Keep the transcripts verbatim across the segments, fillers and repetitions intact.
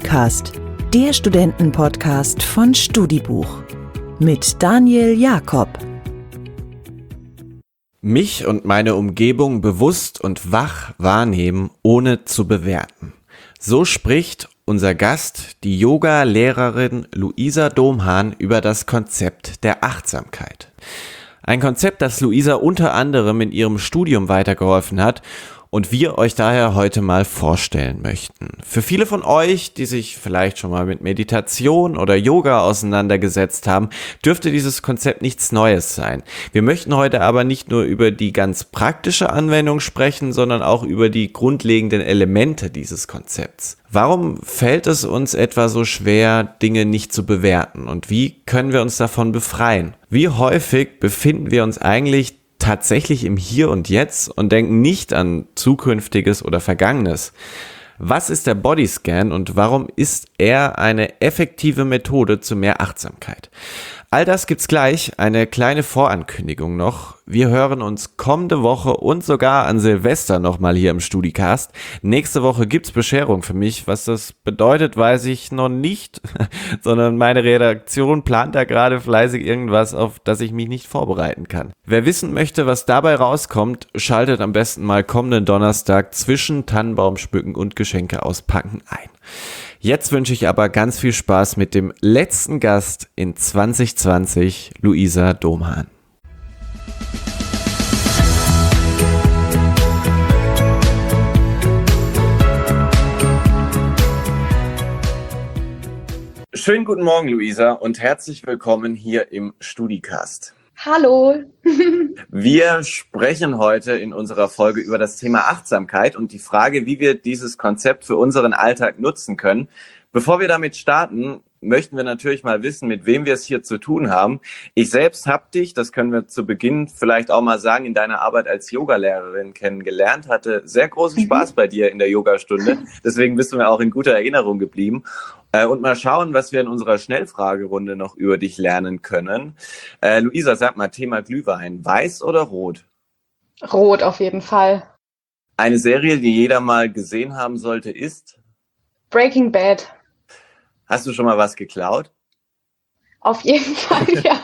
StudiCast, der Studentenpodcast von Studibuch mit Daniel Jakob. Mich und meine Umgebung bewusst und wach wahrnehmen, ohne zu bewerten. So spricht unser Gast, die Yoga-Lehrerin Luisa Domhahn, über das Konzept der Achtsamkeit. Ein Konzept, das Luisa unter anderem in ihrem Studium weitergeholfen hat und wir euch daher heute mal vorstellen möchten. Für viele von euch, die sich vielleicht schon mal mit Meditation oder Yoga auseinandergesetzt haben, dürfte dieses Konzept nichts Neues sein. Wir möchten heute aber nicht nur über die ganz praktische Anwendung sprechen, sondern auch über die grundlegenden Elemente dieses Konzepts. Warum fällt es uns etwa so schwer, Dinge nicht zu bewerten? Und wie können wir uns davon befreien? Wie häufig befinden wir uns eigentlich tatsächlich im Hier und Jetzt und denken nicht an Zukünftiges oder Vergangenes? Was ist der Bodyscan und warum ist er eine effektive Methode zu mehr Achtsamkeit? All das gibt's gleich, eine kleine Vorankündigung noch. Wir hören uns kommende Woche und sogar an Silvester nochmal hier im StudiCast. Nächste Woche gibt's Bescherung für mich. Was das bedeutet, weiß ich noch nicht, sondern meine Redaktion plant da gerade fleißig irgendwas, auf das ich mich nicht vorbereiten kann. Wer wissen möchte, was dabei rauskommt, schaltet am besten mal kommenden Donnerstag zwischen Tannenbaumschmücken und Geschenke auspacken ein. Jetzt wünsche ich aber ganz viel Spaß mit dem letzten Gast in zwanzig zwanzig, Luisa Domhahn. Schönen guten Morgen, Luisa, und herzlich willkommen hier im StudiCast. Hallo. Wir sprechen heute in unserer Folge über das Thema Achtsamkeit und die Frage, wie wir dieses Konzept für unseren Alltag nutzen können. Bevor wir damit starten, möchten wir natürlich mal wissen, mit wem wir es hier zu tun haben. Ich selbst habe dich, das können wir zu Beginn vielleicht auch mal sagen, in deiner Arbeit als Yogalehrerin kennengelernt, hatte sehr großen Spaß bei dir in der Yogastunde. Deswegen bist du mir auch in guter Erinnerung geblieben. Äh, und mal schauen, was wir in unserer Schnellfragerunde noch über dich lernen können. Äh, Luisa, sag mal, Thema Glühwein, weiß oder rot? Rot auf jeden Fall. Eine Serie, die jeder mal gesehen haben sollte, ist? Breaking Bad. Hast du schon mal was geklaut? Auf jeden Fall, ja.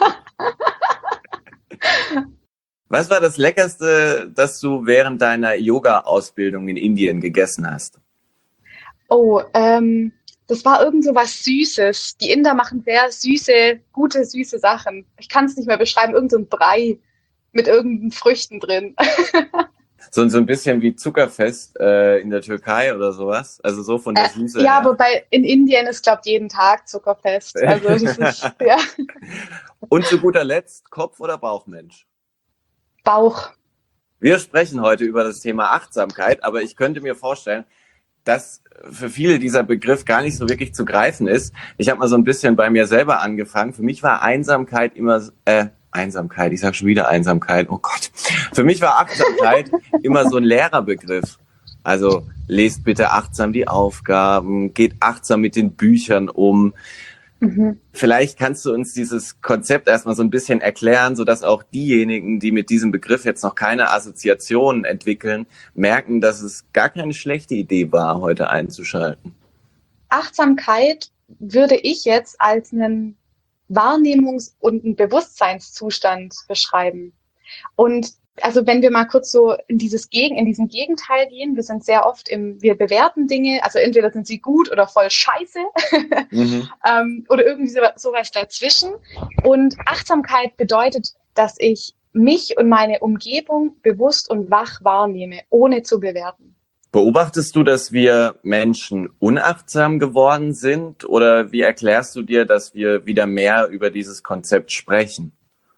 Was war das Leckerste, das du während deiner Yoga-Ausbildung in Indien gegessen hast? Oh, ähm, das war irgend so was Süßes. Die Inder machen sehr süße, gute, süße Sachen. Ich kann es nicht mehr beschreiben. Irgend so ein Brei mit irgendeinen Früchten drin. So, so ein bisschen wie Zuckerfest äh, in der Türkei oder sowas. Also so von der Süße. Äh, ja, her. wobei in Indien ist, glaube ich, jeden Tag Zuckerfest. Also das ist, ja. Und zu guter Letzt, Kopf- oder Bauchmensch? Bauch. Wir sprechen heute über das Thema Achtsamkeit, aber ich könnte mir vorstellen, dass für viele dieser Begriff gar nicht so wirklich zu greifen ist. Ich habe mal so ein bisschen bei mir selber angefangen. Für mich war Einsamkeit immer, äh, Einsamkeit, ich sag schon wieder Einsamkeit, oh Gott. Für mich war Achtsamkeit immer so ein Lehrerbegriff. Also lest bitte achtsam die Aufgaben, geht achtsam mit den Büchern um. Mhm. Vielleicht kannst du uns dieses Konzept erstmal so ein bisschen erklären, sodass auch diejenigen, die mit diesem Begriff jetzt noch keine Assoziationen entwickeln, merken, dass es gar keine schlechte Idee war, heute einzuschalten. Achtsamkeit würde ich jetzt als einen Wahrnehmungs- und einen Bewusstseinszustand beschreiben. Und also wenn wir mal kurz so in dieses Gegen, in diesen Gegenteil gehen, wir sind sehr oft im, wir bewerten Dinge, also entweder sind sie gut oder voll scheiße Mhm. ähm, oder irgendwie so, sowas dazwischen. Und Achtsamkeit bedeutet, dass ich mich und meine Umgebung bewusst und wach wahrnehme, ohne zu bewerten. Beobachtest du, dass wir Menschen unachtsam geworden sind oder wie erklärst du dir, dass wir wieder mehr über dieses Konzept sprechen?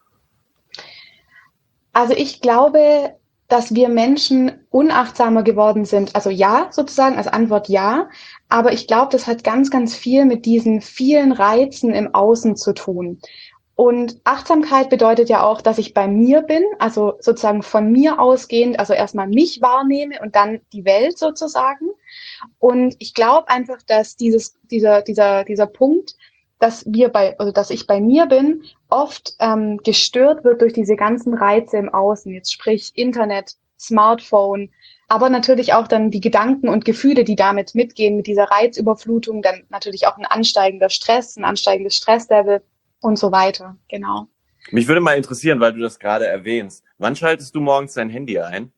Also ich glaube, dass wir Menschen unachtsamer geworden sind. Also ja, sozusagen, als Antwort ja. Aber ich glaube, das hat ganz, ganz viel mit diesen vielen Reizen im Außen zu tun. Und Achtsamkeit bedeutet ja auch, dass ich bei mir bin, also sozusagen von mir ausgehend, also erstmal mich wahrnehme und dann die Welt sozusagen. Und ich glaube einfach, dass dieses, dieser, dieser, dieser Punkt, dass wir bei, also dass ich bei mir bin, oft ähm, gestört wird durch diese ganzen Reize im Außen, jetzt sprich Internet, Smartphone, aber natürlich auch dann die Gedanken und Gefühle, die damit mitgehen, mit dieser Reizüberflutung, dann natürlich auch ein ansteigender Stress, ein ansteigendes Stresslevel und so weiter. Genau. Mich würde mal interessieren, weil du das gerade erwähnst. Wann schaltest du morgens dein Handy ein?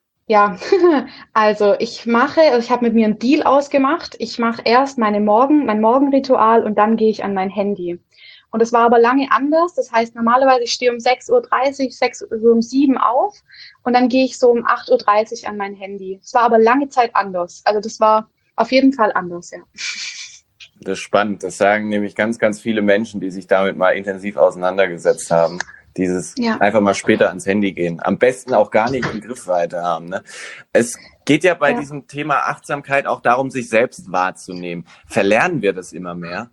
Ja, also ich mache, ich habe mit mir einen Deal ausgemacht. Ich mache erst meine Morgen, mein Morgenritual und dann gehe ich an mein Handy. Und es war aber lange anders. Das heißt, normalerweise ich stehe um sechs Uhr dreißig, sechs, so um sieben auf und dann gehe ich so um acht Uhr dreißig an mein Handy. Es war aber lange Zeit anders. Also das war auf jeden Fall anders, ja. Das ist spannend. Das sagen nämlich ganz, ganz viele Menschen, die sich damit mal intensiv auseinandergesetzt haben. Dieses Ja. einfach mal später ans Handy gehen. Am besten auch gar nicht in Griffweite haben. Ne? Es geht ja bei Ja. diesem Thema Achtsamkeit auch darum, sich selbst wahrzunehmen. Verlernen wir das immer mehr?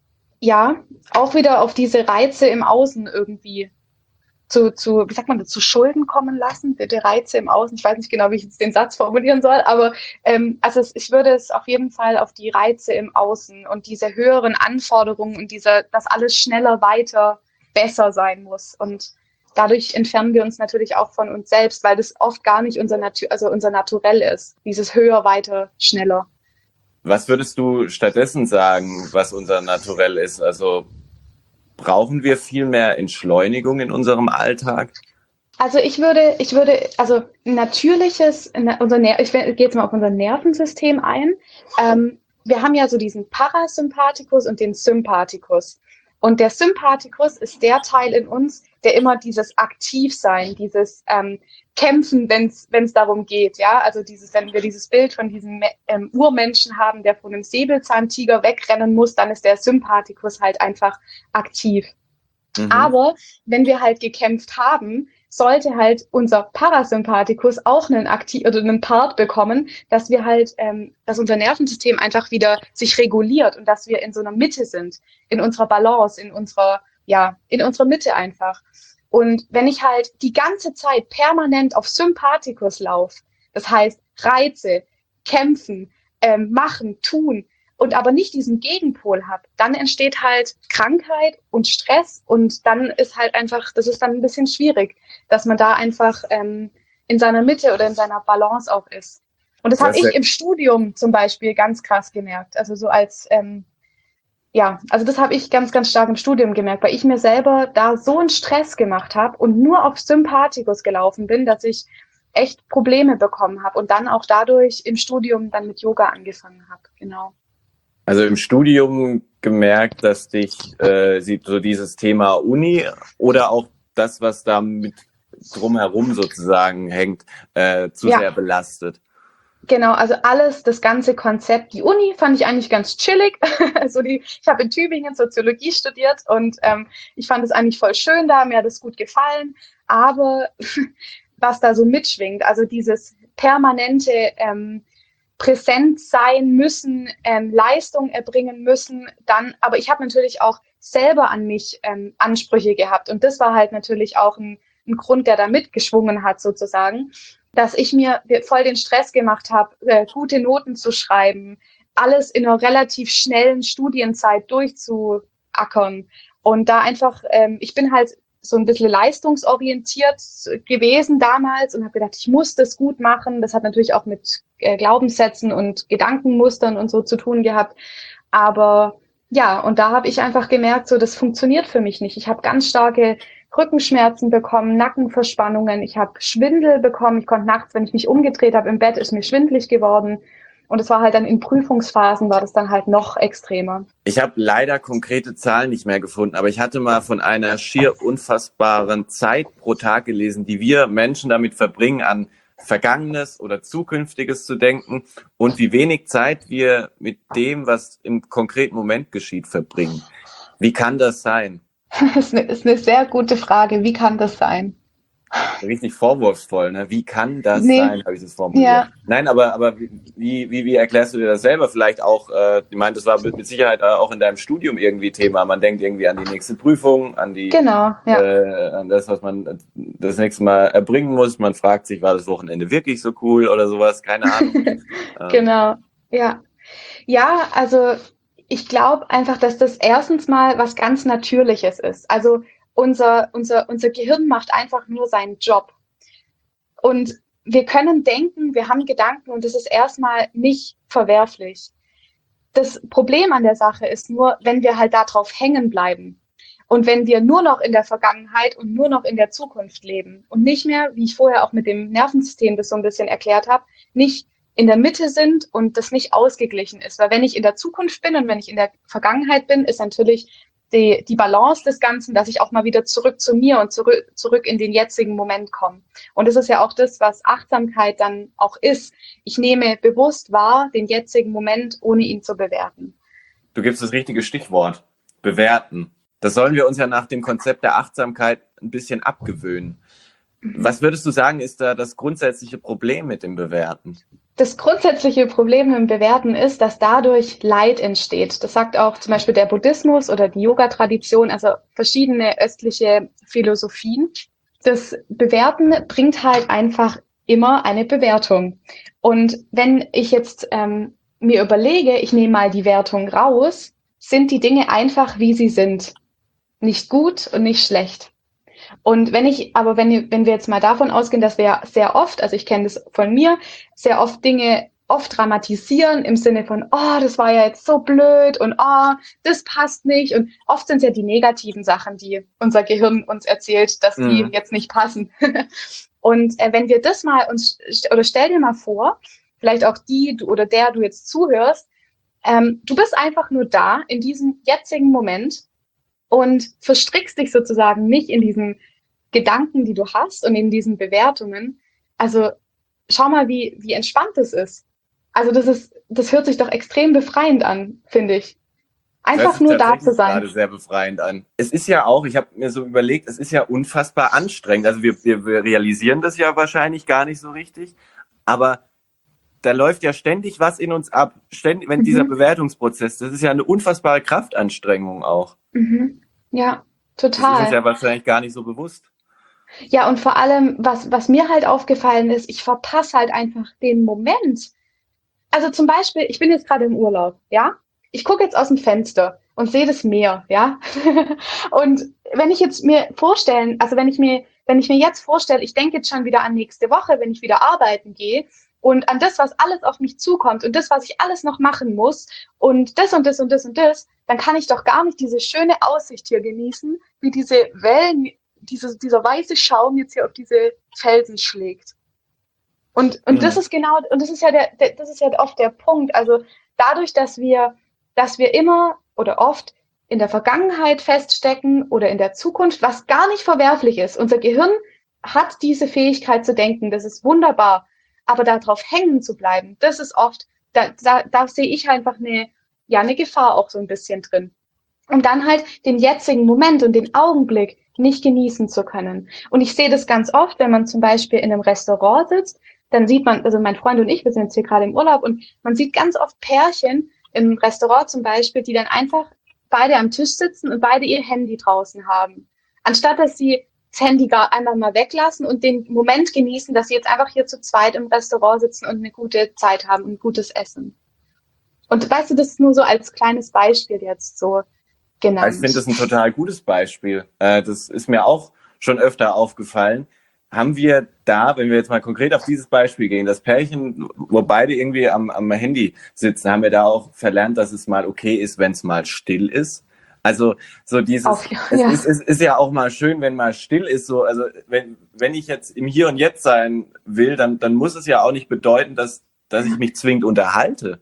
Ja, auch wieder auf diese Reize im Außen irgendwie zu, zu, wie sagt man das, zu Schulden kommen lassen, die Reize im Außen. Ich weiß nicht genau, wie ich jetzt den Satz formulieren soll, aber ähm, also es, ich würde es auf jeden Fall auf die Reize im Außen und diese höheren Anforderungen und dieser, dass alles schneller, weiter, besser sein muss. Und dadurch entfernen wir uns natürlich auch von uns selbst, weil das oft gar nicht unser Natur, also unser Naturell ist. Dieses höher, weiter, schneller. Was würdest du stattdessen sagen, was unser Naturell ist? Also brauchen wir viel mehr Entschleunigung in unserem Alltag? Also ich würde, ich würde, also natürliches, unser Ner- ich gehe jetzt mal auf unser Nervensystem ein. Ähm, wir haben ja so diesen Parasympathikus und den Sympathikus. Und der Sympathikus ist der Teil in uns, der immer dieses Aktivsein, dieses ähm, Kämpfen, wenn es darum geht, ja, also dieses, wenn wir dieses Bild von diesem ähm, Urmenschen haben, der von einem Säbelzahntiger wegrennen muss, dann ist der Sympathikus halt einfach aktiv. Mhm. Aber wenn wir halt gekämpft haben, sollte halt unser Parasympathikus auch einen aktiv oder einen Part bekommen, dass wir halt, ähm, dass unser Nervensystem einfach wieder sich reguliert und dass wir in so einer Mitte sind, in unserer Balance, in unserer, ja, in unserer Mitte einfach. Und wenn ich halt die ganze Zeit permanent auf Sympathikus laufe, das heißt Reize, kämpfen, ähm, machen, tun, und aber nicht diesen Gegenpol habe, dann entsteht halt Krankheit und Stress und dann ist halt einfach, das ist dann ein bisschen schwierig, dass man da einfach ähm, in seiner Mitte oder in seiner Balance auch ist. Und das, das habe ich im Studium zum Beispiel ganz krass gemerkt. Also so als, ähm, ja, also das habe ich ganz, ganz stark im Studium gemerkt, weil ich mir selber da so einen Stress gemacht habe und nur auf Sympathikus gelaufen bin, dass ich echt Probleme bekommen habe und dann auch dadurch im Studium dann mit Yoga angefangen habe, genau. Also im Studium gemerkt, dass dich äh, so dieses Thema Uni oder auch das, was da mit drumherum sozusagen hängt, äh, zu ja. sehr belastet? Genau, also alles, das ganze Konzept. Die Uni fand ich eigentlich ganz chillig. Also die, ich habe in Tübingen Soziologie studiert und ähm, ich fand es eigentlich voll schön da, mir hat es gut gefallen. Aber was da so mitschwingt, also dieses permanente ähm, präsent sein müssen, ähm, Leistung erbringen müssen, dann, aber ich habe natürlich auch selber an mich ähm, Ansprüche gehabt und das war halt natürlich auch ein, ein Grund, der da mitgeschwungen hat sozusagen, dass ich mir voll den Stress gemacht habe, äh, gute Noten zu schreiben, alles in einer relativ schnellen Studienzeit durchzuackern und da einfach, ähm, ich bin halt so ein bisschen leistungsorientiert gewesen damals und habe gedacht, ich muss das gut machen. Das hat natürlich auch mit äh, Glaubenssätzen und Gedankenmustern und so zu tun gehabt. Aber ja, und da habe ich einfach gemerkt, so das funktioniert für mich nicht. Ich habe ganz starke Rückenschmerzen bekommen, Nackenverspannungen, ich habe Schwindel bekommen. Ich konnte nachts, wenn ich mich umgedreht habe im Bett, ist mir schwindelig geworden. Und es war halt dann in Prüfungsphasen, war das dann halt noch extremer. Ich habe leider konkrete Zahlen nicht mehr gefunden, aber ich hatte mal von einer schier unfassbaren Zeit pro Tag gelesen, die wir Menschen damit verbringen, an Vergangenes oder Zukünftiges zu denken und wie wenig Zeit wir mit dem, was im konkreten Moment geschieht, verbringen. Wie kann das sein? Das ist eine, ist eine sehr gute Frage. Wie kann das sein? Richtig vorwurfsvoll, ne? Wie kann das nee. sein, habe ich das formuliert. Ja. Nein, aber aber wie, wie, wie erklärst du dir das selber? Vielleicht auch, äh, ich meine, das war mit, mit Sicherheit äh, auch in deinem Studium irgendwie Thema. Man denkt irgendwie an die nächste Prüfung, an die genau, ja. äh, an das, was man das nächste Mal erbringen muss. Man fragt sich, war das Wochenende wirklich so cool oder sowas? Keine Ahnung. Genau, ja. Ja, also ich glaube einfach, dass das erstens mal was ganz Natürliches ist. Also Unser, unser, unser Gehirn macht einfach nur seinen Job. Und wir können denken, wir haben Gedanken und das ist erstmal nicht verwerflich. Das Problem an der Sache ist nur, wenn wir halt darauf hängen bleiben und wenn wir nur noch in der Vergangenheit und nur noch in der Zukunft leben und nicht mehr, wie ich vorher auch mit dem Nervensystem das so ein bisschen erklärt habe, nicht in der Mitte sind und das nicht ausgeglichen ist. Weil wenn ich in der Zukunft bin und wenn ich in der Vergangenheit bin, ist natürlich die, die Balance des Ganzen, dass ich auch mal wieder zurück zu mir und zurück, zurück in den jetzigen Moment komme. Und das ist ja auch das, was Achtsamkeit dann auch ist. Ich nehme bewusst wahr den jetzigen Moment, ohne ihn zu bewerten. Du gibst das richtige Stichwort, bewerten. Das sollen wir uns ja nach dem Konzept der Achtsamkeit ein bisschen abgewöhnen. Was würdest du sagen, ist da das grundsätzliche Problem mit dem Bewerten? Das grundsätzliche Problem im Bewerten ist, dass dadurch Leid entsteht. Das sagt auch zum Beispiel der Buddhismus oder die Yoga-Tradition, also verschiedene östliche Philosophien. Das Bewerten bringt halt einfach immer eine Bewertung. Und wenn ich jetzt ähm, mir überlege, ich nehme mal die Wertung raus, sind die Dinge einfach, wie sie sind. Nicht gut und nicht schlecht. Und wenn ich, aber wenn, wenn wir jetzt mal davon ausgehen, dass wir sehr oft, also ich kenne das von mir, sehr oft Dinge oft dramatisieren im Sinne von, oh, das war ja jetzt so blöd und oh, das passt nicht. Und oft sind es ja die negativen Sachen, die unser Gehirn uns erzählt, dass die mhm. jetzt nicht passen. Und äh, wenn wir das mal uns, oder stell dir mal vor, vielleicht auch die du, oder der du jetzt zuhörst, ähm, du bist einfach nur da in diesem jetzigen Moment und verstrickst dich sozusagen nicht in diesen Gedanken, die du hast und in diesen Bewertungen. Also schau mal, wie, wie entspannt das ist. Also das ist, das hört sich doch extrem befreiend an, finde ich. Einfach nur da zu sein. Das hört sich gerade sehr befreiend an. Es ist ja auch, ich habe mir so überlegt, es ist ja unfassbar anstrengend. Also wir, wir, wir realisieren das ja wahrscheinlich gar nicht so richtig, aber da läuft ja ständig was in uns ab. Ständig, wenn mhm. dieser Bewertungsprozess, das ist ja eine unfassbare Kraftanstrengung auch. Mhm. Ja, total. Das ist uns ja wahrscheinlich gar nicht so bewusst. Ja, und vor allem, was, was mir halt aufgefallen ist, ich verpasse halt einfach den Moment. Also zum Beispiel, ich bin jetzt gerade im Urlaub, ja? Ich gucke jetzt aus dem Fenster und sehe das Meer, ja? Und wenn ich jetzt mir vorstellen, also wenn ich mir, wenn ich mir jetzt vorstelle, ich denke jetzt schon wieder an nächste Woche, wenn ich wieder arbeiten gehe und an das, was alles auf mich zukommt und das, was ich alles noch machen muss und das und das und das und das, dann kann ich doch gar nicht diese schöne Aussicht hier genießen, wie diese Wellen, diese, dieser weiße Schaum jetzt hier auf diese Felsen schlägt. Und, und mhm. das ist genau, und das ist ja der, der, das ist ja oft der Punkt. Also dadurch, dass wir, dass wir immer oder oft in der Vergangenheit feststecken oder in der Zukunft, was gar nicht verwerflich ist. Unser Gehirn hat diese Fähigkeit zu denken, das ist wunderbar. Aber darauf hängen zu bleiben, das ist oft, da, da, da sehe ich einfach eine, ja, eine Gefahr auch so ein bisschen drin. Und dann halt den jetzigen Moment und den Augenblick nicht genießen zu können. Und ich sehe das ganz oft, wenn man zum Beispiel in einem Restaurant sitzt, dann sieht man, also mein Freund und ich, wir sind jetzt hier gerade im Urlaub und man sieht ganz oft Pärchen im Restaurant zum Beispiel, die dann einfach beide am Tisch sitzen und beide ihr Handy draußen haben. Anstatt, dass sie das Handy gar einmal mal weglassen und den Moment genießen, dass sie jetzt einfach hier zu zweit im Restaurant sitzen und eine gute Zeit haben und gutes Essen. Und weißt du, das ist nur so als kleines Beispiel jetzt so genannt. Ich finde das ein total gutes Beispiel. Das ist mir auch schon öfter aufgefallen. Haben wir da, wenn wir jetzt mal konkret auf dieses Beispiel gehen, das Pärchen, wo beide irgendwie am, am Handy sitzen, haben wir da auch verlernt, dass es mal okay ist, wenn es mal still ist? Also so dieses, Auf, ja. es, ist, es ist ja auch mal schön, wenn mal still ist. So, also wenn wenn ich jetzt im Hier und Jetzt sein will, dann dann muss es ja auch nicht bedeuten, dass dass ich mich zwingend unterhalte.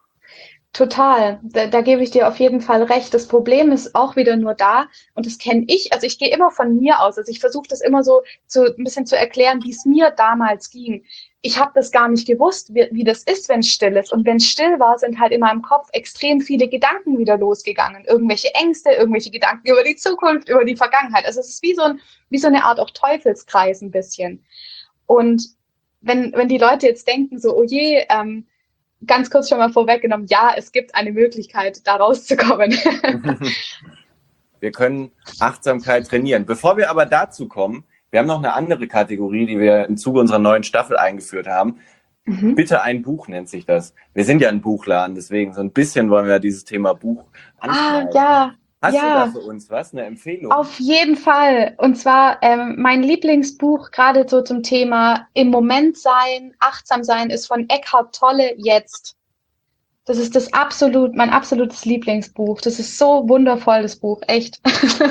Total, da, da gebe ich dir auf jeden Fall recht. Das Problem ist auch wieder nur da und das kenne ich, also ich gehe immer von mir aus, also ich versuche das immer so zu, ein bisschen zu erklären, wie es mir damals ging. Ich habe das gar nicht gewusst, wie, wie das ist, wenn es still ist. Und wenn es still war, sind halt in meinem Kopf extrem viele Gedanken wieder losgegangen. Irgendwelche Ängste, irgendwelche Gedanken über die Zukunft, über die Vergangenheit. Also es ist wie so, ein, wie so eine Art auch Teufelskreis ein bisschen. Und wenn, wenn die Leute jetzt denken so, oh je, ähm, ganz kurz schon mal vorweggenommen, ja, es gibt eine Möglichkeit, da rauszukommen. Wir können Achtsamkeit trainieren. Bevor wir aber dazu kommen, wir haben noch eine andere Kategorie, die wir im Zuge unserer neuen Staffel eingeführt haben. Mhm. Bitte ein Buch nennt sich das. Wir sind ja ein Buchladen, deswegen so ein bisschen wollen wir dieses Thema Buch anschneiden. Ah, ja, Hast du da Ja, für uns was, eine Empfehlung? auf jeden Fall. Und zwar ähm, mein Lieblingsbuch gerade so zum Thema im Moment sein, achtsam sein, ist von Eckhart Tolle, Jetzt. Das ist das absolut, mein absolutes Lieblingsbuch. Das ist so wundervoll, das Buch, echt.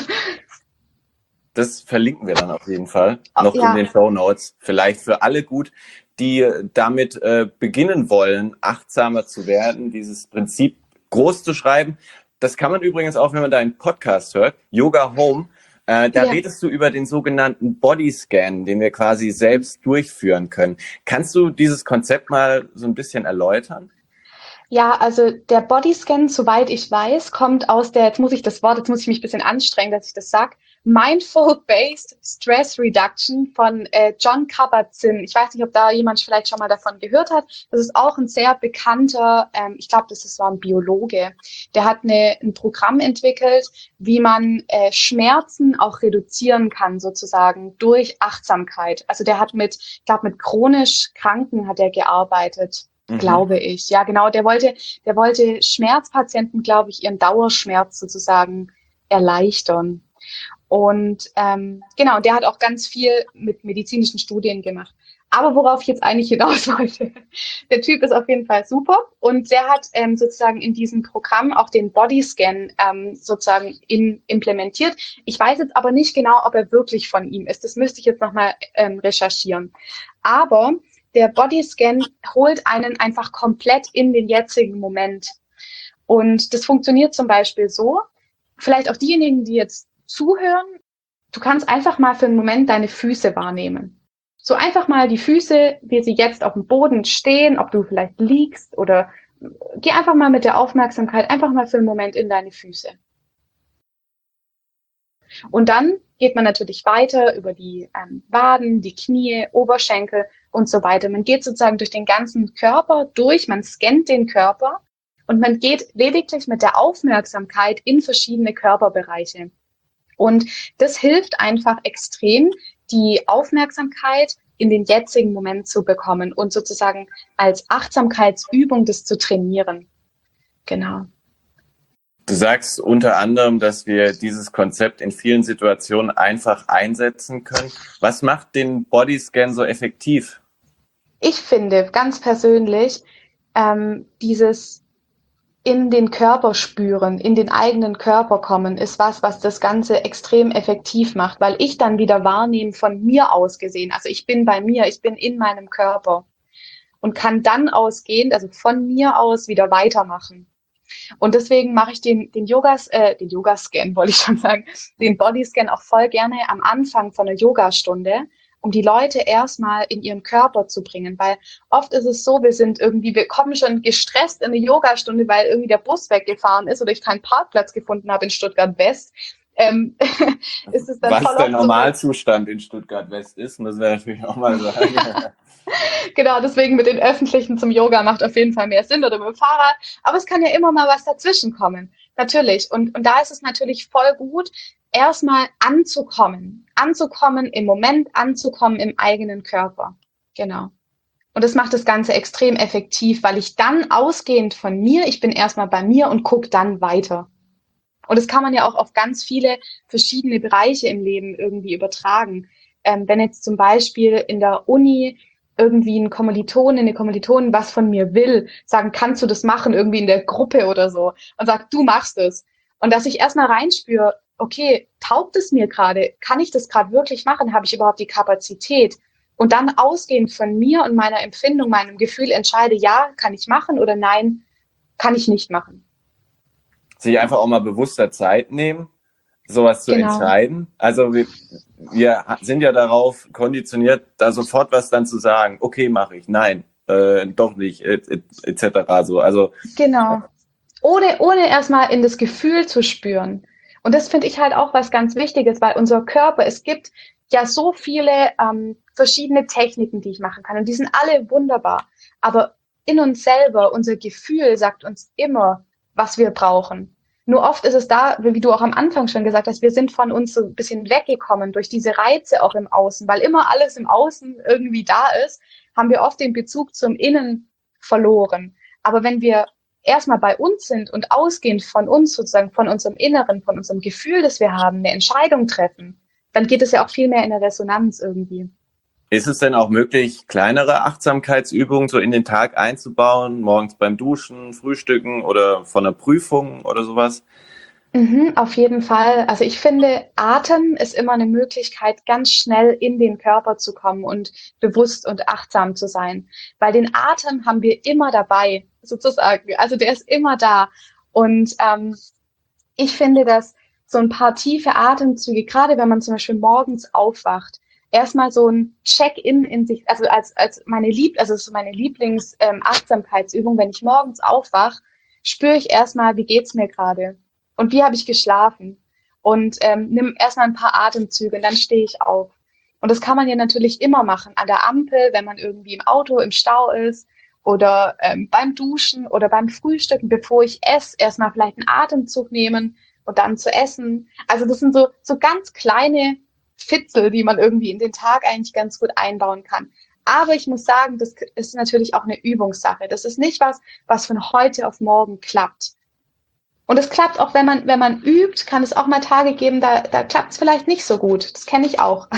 Das verlinken wir dann auf jeden Fall noch in Ja, den Shownotes. Vielleicht für alle gut, die damit äh, beginnen wollen, achtsamer zu werden, dieses Prinzip groß zu schreiben. Das kann man übrigens auch, wenn man deinen Podcast hört, Yoga Home. Äh, da ja. redest du über den sogenannten Bodyscan, den wir quasi selbst durchführen können. Kannst du dieses Konzept mal so ein bisschen erläutern? Ja, also der Bodyscan, soweit ich weiß, kommt aus der, jetzt muss ich das Wort, jetzt muss ich mich ein bisschen anstrengen, dass ich das sag, Mindful-Based Stress Reduction von äh, Jon Kabat-Zinn. Ich weiß nicht, ob da jemand vielleicht schon mal davon gehört hat. Das ist auch ein sehr bekannter, ähm, ich glaube, das ist so ein Biologe. Der hat eine, ein Programm entwickelt, wie man äh, Schmerzen auch reduzieren kann, sozusagen, durch Achtsamkeit. Also der hat mit, ich glaube, mit chronisch Kranken hat er gearbeitet. Mhm. Glaube ich. Ja, genau. Der wollte, der wollte Schmerzpatienten, glaube ich, ihren Dauerschmerz sozusagen erleichtern. Und ähm, genau, der hat auch ganz viel mit medizinischen Studien gemacht. Aber worauf ich jetzt eigentlich hinaus wollte, der Typ ist auf jeden Fall super und der hat ähm, sozusagen in diesem Programm auch den Bodyscan ähm, sozusagen in, implementiert. Ich weiß jetzt aber nicht genau, ob er wirklich von ihm ist. Das müsste ich jetzt nochmal ähm, recherchieren. Aber der Bodyscan holt einen einfach komplett in den jetzigen Moment. Und das funktioniert zum Beispiel so, vielleicht auch diejenigen, die jetzt zuhören, du kannst einfach mal für einen Moment deine Füße wahrnehmen. So einfach mal die Füße, wie sie jetzt auf dem Boden stehen, ob du vielleicht liegst oder geh einfach mal mit der Aufmerksamkeit einfach mal für einen Moment in deine Füße. Und dann geht man natürlich weiter über die ähm, Waden, die Knie, Oberschenkel und so weiter. Man geht sozusagen durch den ganzen Körper durch, man scannt den Körper und man geht lediglich mit der Aufmerksamkeit in verschiedene Körperbereiche. Und das hilft einfach extrem, die Aufmerksamkeit in den jetzigen Moment zu bekommen und sozusagen als Achtsamkeitsübung das zu trainieren. Genau. Du sagst unter anderem, dass wir dieses Konzept in vielen Situationen einfach einsetzen können. Was macht den Bodyscan so effektiv? Ich finde ganz persönlich, ähm, dieses in den Körper spüren, in den eigenen Körper kommen, ist was, was das Ganze extrem effektiv macht, weil ich dann wieder wahrnehme von mir aus gesehen. Also ich bin bei mir, ich bin in meinem Körper und kann dann ausgehend, also von mir aus wieder weitermachen. Und deswegen mache ich den, den Yogas, äh, den Yogascan, wollte ich schon sagen, den Bodyscan auch voll gerne am Anfang von einer Yogastunde, um die Leute erstmal in ihren Körper zu bringen. Weil oft ist es so, wir sind irgendwie, wir kommen schon gestresst in eine Yogastunde, weil irgendwie der Bus weggefahren ist oder ich keinen Parkplatz gefunden habe in Stuttgart West. Ähm, ist es dann Was voll der oft Normalzustand in Stuttgart West ist, müssen wir natürlich auch mal sagen. Genau, deswegen mit den Öffentlichen zum Yoga macht auf jeden Fall mehr Sinn oder mit dem Fahrrad. Aber es kann ja immer mal was dazwischen kommen. Natürlich. Und, und da ist es natürlich voll gut, erstmal anzukommen. Anzukommen im Moment, anzukommen im eigenen Körper. Genau. Und das macht das Ganze extrem effektiv, weil ich dann ausgehend von mir, ich bin erstmal bei mir und gucke dann weiter. Und das kann man ja auch auf ganz viele verschiedene Bereiche im Leben irgendwie übertragen. Ähm, wenn jetzt zum Beispiel in der Uni irgendwie ein Kommilitone, eine Kommilitonin was von mir will, sagen, kannst du das machen, irgendwie in der Gruppe oder so, und sagt, du machst es. Und dass ich erstmal reinspüre, okay, taugt es mir gerade? Kann ich das gerade wirklich machen? Habe ich überhaupt die Kapazität? Und dann ausgehend von mir und meiner Empfindung, meinem Gefühl entscheide, ja, kann ich machen oder nein, kann ich nicht machen. Sich einfach auch mal bewusster Zeit nehmen, sowas zu Genau. entscheiden. Also wir, wir sind ja darauf konditioniert, da sofort was dann zu sagen. Okay, mache ich. Nein, äh, doch nicht, et cetera. So, also Genau. Ohne, ohne erstmal in das Gefühl zu spüren. Und das finde ich halt auch was ganz Wichtiges, weil unser Körper, es gibt ja so viele ähm, verschiedene Techniken, die ich machen kann. Und die sind alle wunderbar. Aber in uns selber, unser Gefühl sagt uns immer, was wir brauchen. Nur oft ist es da, wie du auch am Anfang schon gesagt hast, wir sind von uns so ein bisschen weggekommen durch diese Reize auch im Außen, weil immer alles im Außen irgendwie da ist, haben wir oft den Bezug zum Innen verloren. Aber wenn wir erstmal bei uns sind und ausgehend von uns, sozusagen von unserem Inneren, von unserem Gefühl, das wir haben, eine Entscheidung treffen, dann geht es ja auch viel mehr in der Resonanz irgendwie. Ist es denn auch möglich, kleinere Achtsamkeitsübungen so in den Tag einzubauen, morgens beim Duschen, Frühstücken oder von einer Prüfung oder sowas? Mhm, auf jeden Fall. Also ich finde, Atem ist immer eine Möglichkeit, ganz schnell in den Körper zu kommen und bewusst und achtsam zu sein. Weil den Atem haben wir immer dabei, sozusagen. Also der ist immer da. Und ähm, ich finde, dass so ein paar tiefe Atemzüge, gerade wenn man zum Beispiel morgens aufwacht, erstmal so ein Check-in in sich, also als als meine Lieb, also so meine Lieblings-Achtsamkeitsübung, wenn ich morgens aufwache, spüre ich erstmal, wie geht's mir gerade und wie habe ich geschlafen und ähm, nimm erstmal ein paar Atemzüge und dann stehe ich auf. Und das kann man ja natürlich immer machen, an der Ampel, wenn man irgendwie im Auto im Stau ist oder ähm, beim Duschen oder beim Frühstücken, bevor ich esse, erstmal vielleicht einen Atemzug nehmen und dann zu essen. Also das sind so so ganz kleine Fitzel, die man irgendwie in den Tag eigentlich ganz gut einbauen kann. Aber ich muss sagen, das ist natürlich auch eine Übungssache. Das ist nicht was, was von heute auf morgen klappt. Und es klappt auch, wenn man, wenn man übt, kann es auch mal Tage geben, da, da klappt es vielleicht nicht so gut. Das kenne ich auch.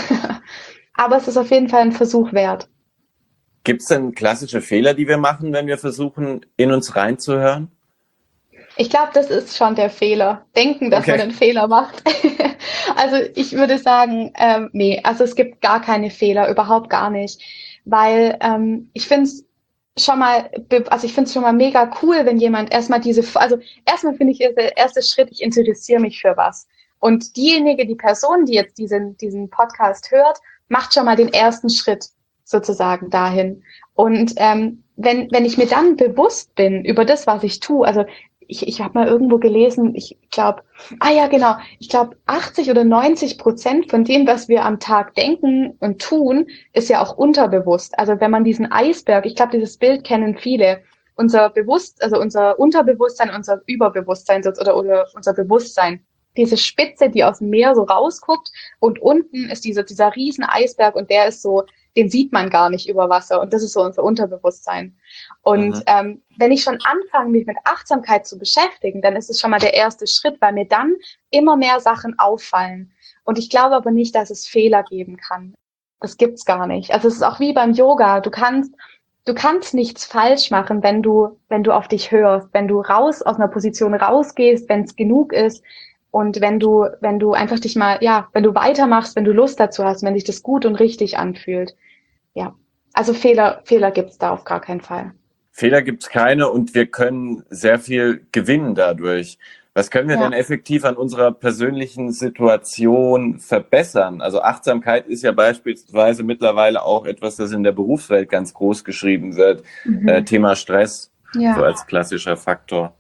Aber es ist auf jeden Fall ein Versuch wert. Gibt es denn klassische Fehler, die wir machen, wenn wir versuchen, in uns reinzuhören? Ich glaube, das ist schon der Fehler. Denken, dass Okay. man einen Fehler macht. Also ich würde sagen, ähm, nee, also es gibt gar keine Fehler, überhaupt gar nicht. Weil ähm, ich finde es schon mal, also ich finde es schon mal mega cool, wenn jemand erstmal diese, also erstmal finde ich, ist der erste Schritt, ich interessiere mich für was. Und diejenige, die Person, die jetzt diesen, diesen Podcast hört, macht schon mal den ersten Schritt sozusagen dahin. Und ähm, wenn, wenn ich mir dann bewusst bin über das, was ich tue, also ich, ich habe mal irgendwo gelesen, ich glaube, ah ja, genau, ich glaube achtzig oder neunzig Prozent von dem, was wir am Tag denken und tun, ist ja auch unterbewusst. Also wenn man diesen Eisberg, ich glaube, dieses Bild kennen viele, unser Bewusst, also unser Unterbewusstsein, unser Überbewusstsein oder, oder unser Bewusstsein, diese Spitze, die aus dem Meer so rausguckt und unten ist dieser, dieser riesen Eisberg und der ist so, den sieht man gar nicht über Wasser und das ist so unser Unterbewusstsein. Und Mhm. ähm, wenn ich schon anfange, mich mit Achtsamkeit zu beschäftigen, dann ist es schon mal der erste Schritt, weil mir dann immer mehr Sachen auffallen. Und ich glaube aber nicht, dass es Fehler geben kann. Das gibt's gar nicht. Also es ist auch wie beim Yoga. Du kannst, du kannst nichts falsch machen, wenn du, wenn du auf dich hörst, wenn du raus aus einer Position rausgehst, wenn es genug ist. Und wenn du, wenn du einfach dich mal, ja, wenn du weitermachst, wenn du Lust dazu hast, wenn dich das gut und richtig anfühlt. Ja. Also Fehler, Fehler gibt's da auf gar keinen Fall. Fehler gibt es keine und wir können sehr viel gewinnen dadurch. Was können wir Ja. denn effektiv an unserer persönlichen Situation verbessern? Also Achtsamkeit ist ja beispielsweise mittlerweile auch etwas, das in der Berufswelt ganz groß geschrieben wird. Mhm. Äh, Thema Stress, Ja. so als klassischer Faktor.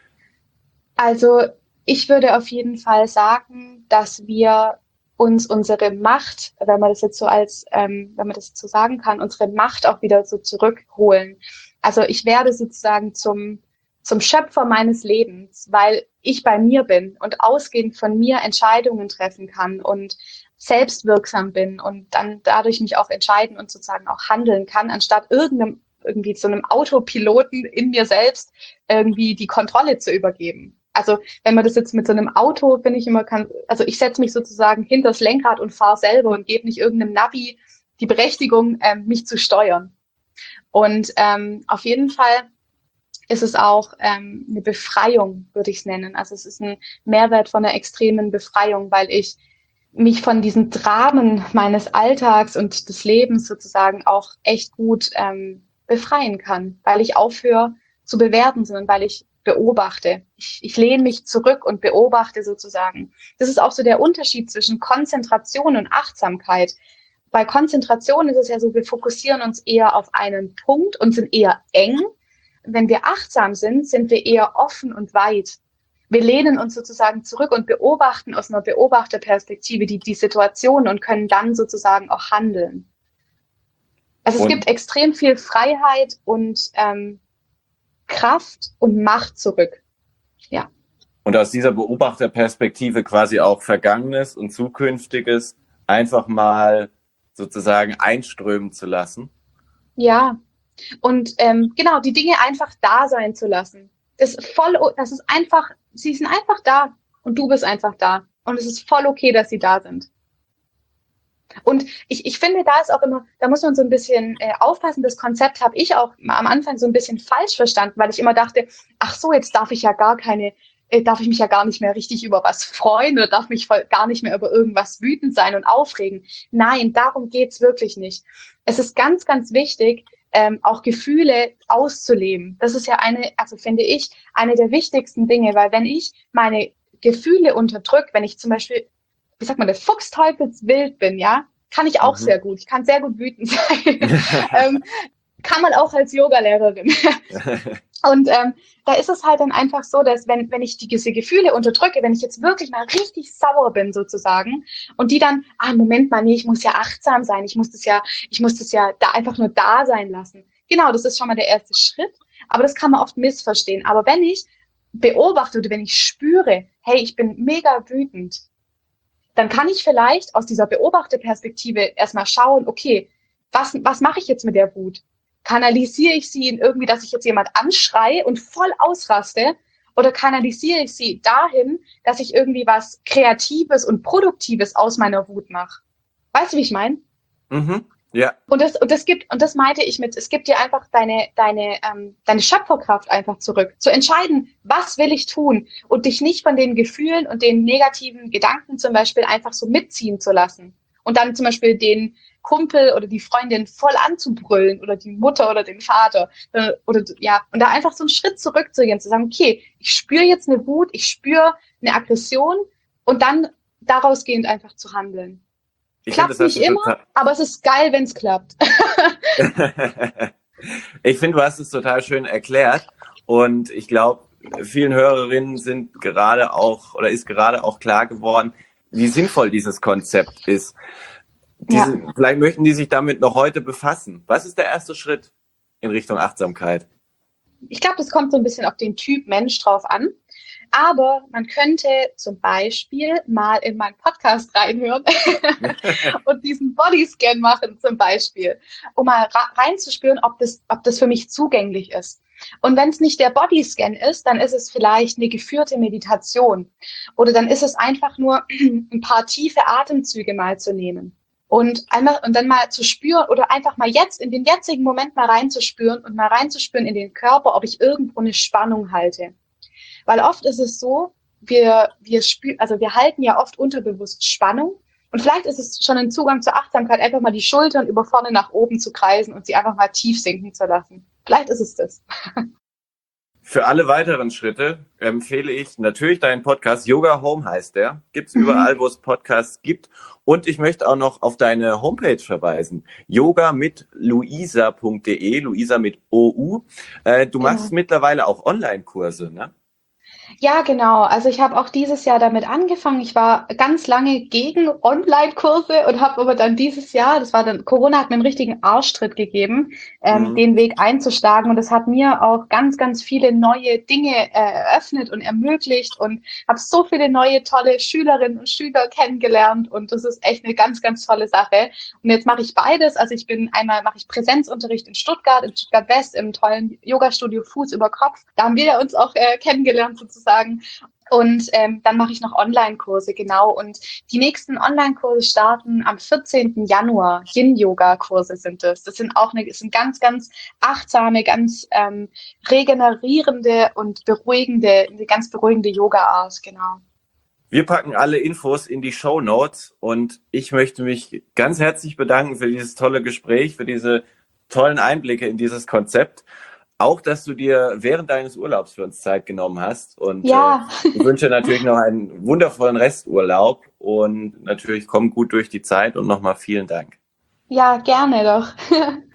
Also ich würde auf jeden Fall sagen, dass wir uns unsere Macht, wenn man das jetzt so als, ähm, wenn man das so sagen kann, unsere Macht auch wieder so zurückholen. Also ich werde sozusagen zum zum Schöpfer meines Lebens, weil ich bei mir bin und ausgehend von mir Entscheidungen treffen kann und selbstwirksam bin und dann dadurch mich auch entscheiden und sozusagen auch handeln kann, anstatt irgendeinem irgendwie zu einem Autopiloten in mir selbst irgendwie die Kontrolle zu übergeben. Also wenn man das jetzt mit so einem Auto, finde ich immer, kann, also ich setze mich sozusagen hinter das Lenkrad und fahre selber und gebe nicht irgendeinem Navi die Berechtigung, ähm, mich zu steuern. Und ähm, auf jeden Fall ist es auch ähm, eine Befreiung, würde ich es nennen. Also es ist ein Mehrwert von einer extremen Befreiung, weil ich mich von diesen Dramen meines Alltags und des Lebens sozusagen auch echt gut ähm, befreien kann, weil ich aufhöre zu bewerten, sondern weil ich beobachte. Ich, ich lehne mich zurück und beobachte sozusagen. Das ist auch so der Unterschied zwischen Konzentration und Achtsamkeit. Bei Konzentration ist es ja so, wir fokussieren uns eher auf einen Punkt und sind eher eng. Wenn wir achtsam sind, sind wir eher offen und weit. Wir lehnen uns sozusagen zurück und beobachten aus einer Beobachterperspektive die, die Situation und können dann sozusagen auch handeln. Also es Und- gibt extrem viel Freiheit und ähm, Kraft und Macht zurück. Ja. Und aus dieser Beobachterperspektive quasi auch Vergangenes und Zukünftiges einfach mal sozusagen einströmen zu lassen. Ja. Und ähm, genau, die Dinge einfach da sein zu lassen. das ist voll, das ist einfach, sie sind einfach da und du bist einfach da. Und es ist voll okay, dass sie da sind. Und ich, ich finde, da ist auch immer, da muss man so ein bisschen äh, aufpassen. Das Konzept habe ich auch am Anfang so ein bisschen falsch verstanden, weil ich immer dachte, ach so, jetzt darf ich ja gar keine, äh, darf ich mich ja gar nicht mehr richtig über was freuen oder darf mich voll, gar nicht mehr über irgendwas wütend sein und aufregen. Nein, darum geht's wirklich nicht. Es ist ganz, ganz wichtig, ähm, auch Gefühle auszuleben. Das ist ja eine, also finde ich, eine der wichtigsten Dinge, weil wenn ich meine Gefühle unterdrücke, wenn ich zum Beispiel, wie sagt man das, fuchsteufelswild bin, ja, kann ich auch mhm. sehr gut. Ich kann sehr gut wütend sein. ähm, kann man auch als Yogalehrerin. Und ähm, da ist es halt dann einfach so, dass wenn wenn ich die, diese Gefühle unterdrücke, wenn ich jetzt wirklich mal richtig sauer bin sozusagen und die dann, ah, Moment mal, nee, ich muss ja achtsam sein, ich muss das ja, ich muss das ja da einfach nur da sein lassen. Genau, das ist schon mal der erste Schritt, aber das kann man oft missverstehen. Aber wenn ich beobachte oder wenn ich spüre, hey, ich bin mega wütend, dann kann ich vielleicht aus dieser Beobachterperspektive erstmal schauen, okay, was, was mache ich jetzt mit der Wut? Kanalisiere ich sie in irgendwie, dass ich jetzt jemand anschreie und voll ausraste? Oder kanalisiere ich sie dahin, dass ich irgendwie was Kreatives und Produktives aus meiner Wut mache? Weißt du, wie ich meine? Mhm. Ja. Und das, und das gibt, und das meinte ich mit, es gibt dir einfach deine, deine, ähm, deine Schöpferkraft einfach zurück. Zu entscheiden, was will ich tun? Und dich nicht von den Gefühlen und den negativen Gedanken zum Beispiel einfach so mitziehen zu lassen. Und dann zum Beispiel den Kumpel oder die Freundin voll anzubrüllen oder die Mutter oder den Vater. Oder, ja, und da einfach so einen Schritt zurückzugehen, zu sagen, okay, ich spüre jetzt eine Wut, ich spüre eine Aggression und dann daraus gehend einfach zu handeln. Ich klappt find, nicht immer, total... aber es ist geil, wenn es klappt. Ich finde, du hast es total schön erklärt und ich glaube, vielen Hörerinnen sind gerade auch oder ist gerade auch klar geworden, wie sinnvoll dieses Konzept ist. Diese, ja. Vielleicht möchten die sich damit noch heute befassen. Was ist der erste Schritt in Richtung Achtsamkeit? Ich glaube, das kommt so ein bisschen auf den Typ Mensch drauf an. Aber man könnte zum Beispiel mal in meinen Podcast reinhören und diesen Bodyscan machen zum Beispiel, um mal reinzuspüren, ob das, ob das für mich zugänglich ist. Und wenn es nicht der Bodyscan ist, dann ist es vielleicht eine geführte Meditation. Oder dann ist es einfach nur ein paar tiefe Atemzüge mal zu nehmen. Und einmal, und dann mal zu spüren oder einfach mal jetzt in den jetzigen Moment mal reinzuspüren und mal reinzuspüren in den Körper, ob ich irgendwo eine Spannung halte. Weil oft ist es so, wir, wir spüren, also wir halten ja oft unterbewusst Spannung. Und vielleicht ist es schon ein Zugang zur Achtsamkeit, einfach mal die Schultern über vorne nach oben zu kreisen und sie einfach mal tief sinken zu lassen. Vielleicht ist es das. Für alle weiteren Schritte empfehle ich natürlich deinen Podcast. Yoga Home heißt der. Gibt's mhm. überall, wo es Podcasts gibt. Und ich möchte auch noch auf deine Homepage verweisen. yoga mit luisa punkt de, Luisa mit O U. Äh, du machst ja. mittlerweile auch Online-Kurse, ne? Ja, genau. Also ich habe auch dieses Jahr damit angefangen. Ich war ganz lange gegen Online-Kurse und habe aber dann dieses Jahr, das war dann, Corona hat mir einen richtigen Arschtritt gegeben, ähm, mhm. den Weg einzuschlagen. Und es hat mir auch ganz, ganz viele neue Dinge äh, eröffnet und ermöglicht und habe so viele neue, tolle Schülerinnen und Schüler kennengelernt. Und das ist echt eine ganz, ganz tolle Sache. Und jetzt mache ich beides. Also ich bin einmal, mache ich Präsenzunterricht in Stuttgart, in Stuttgart West, im tollen Yoga-Studio Fuß über Kopf. Da haben wir uns auch äh, kennengelernt sozusagen. Und ähm, dann mache ich noch Online-Kurse, genau. Und die nächsten Online-Kurse starten am vierzehnten Januar. Yin-Yoga-Kurse sind das. Das sind auch eine, das sind ganz, ganz achtsame, ganz ähm, regenerierende und beruhigende, eine ganz beruhigende Yoga-Art, genau. Wir packen alle Infos in die Shownotes und ich möchte mich ganz herzlich bedanken für dieses tolle Gespräch, für diese tollen Einblicke in dieses Konzept. Auch, dass du dir während deines Urlaubs für uns Zeit genommen hast. Und ja. äh, ich wünsche natürlich noch einen wundervollen Resturlaub und natürlich komm gut durch die Zeit und nochmal vielen Dank. Ja, gerne doch.